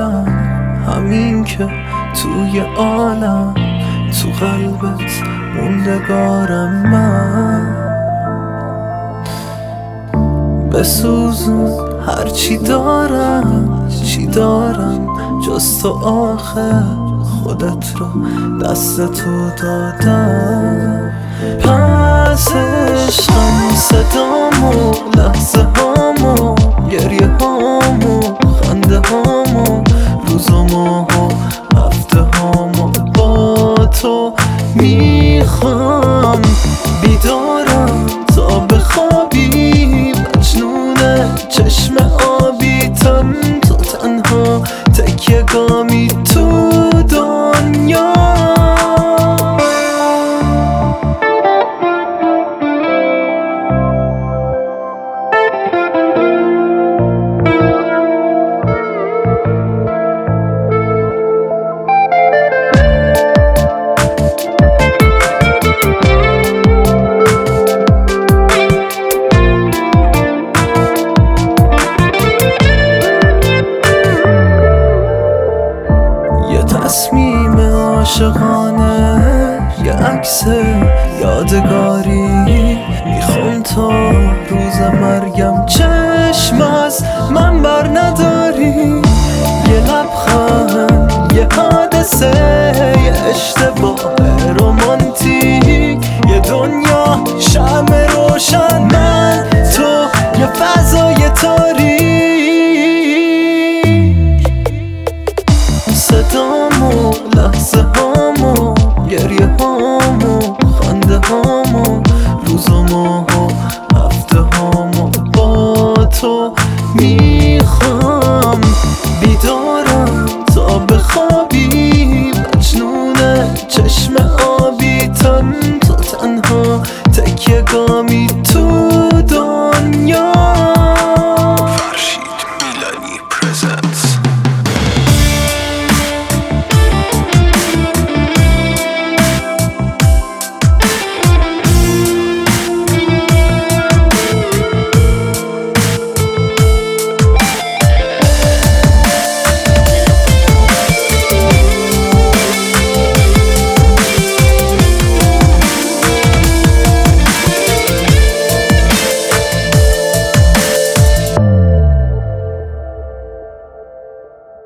عالم، همین که توی عالم تو قلبت موندگارم من. بسوزون هرچی دارم، چی دارم جز تو آخه، خودت رو دست تو دادم. پس عشقم صدامو، لحظه هامو، گریه هامو، خنده هامو، روزامو، هفته هامو با تو میخوام. بیدارم تا بخوابی، مجنون چشم آبیتم، تو تنها تکیه گامی تو دنیا. تصمیم عاشقانه، یه عکس یادگاری، میخوام تا روز مرگم چشم از من